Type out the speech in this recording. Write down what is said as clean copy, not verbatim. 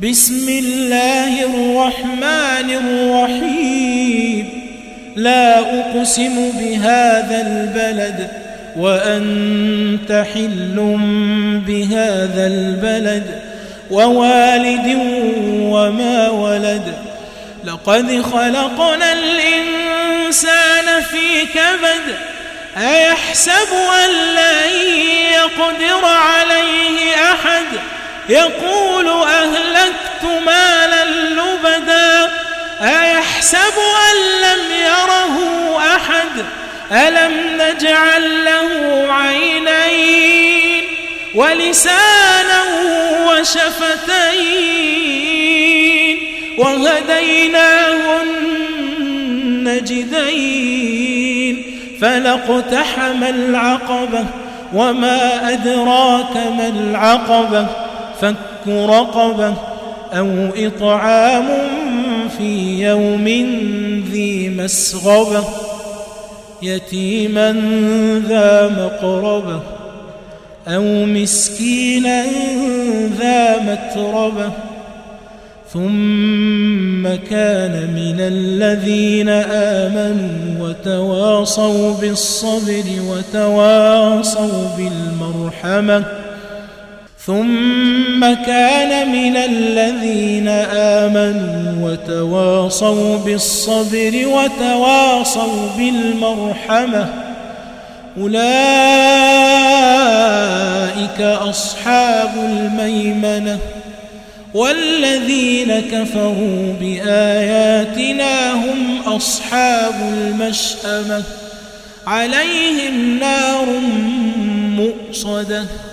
بسم الله الرحمن الرحيم لا أقسم بهذا البلد وأنت حل بهذا البلد ووالد وما ولد لقد خلقنا الإنسان في كبد أيحسب أن لن يقدر عليه أحد يقول أهلكت مالا لبدا أيحسب أن لم يره أحد ألم نجعل له عينين ولسانا وشفتين وهديناه النجدين فلاقتحم العقبة وما أدراك ما العقبة فك رقبة أو إطعام في يوم ذي مسغبة يتيما ذا مقربة أو مسكينا ذا متربة ثم كان من الذين آمنوا وتواصوا بالصبر وتواصوا بالمرحمة ثم كان من الذين آمنوا وتواصوا بالصبر وتواصوا بالمرحمة أولئك أصحاب الميمنة والذين كفروا بآياتنا هم أصحاب المشأمة عليهم نار مؤصدة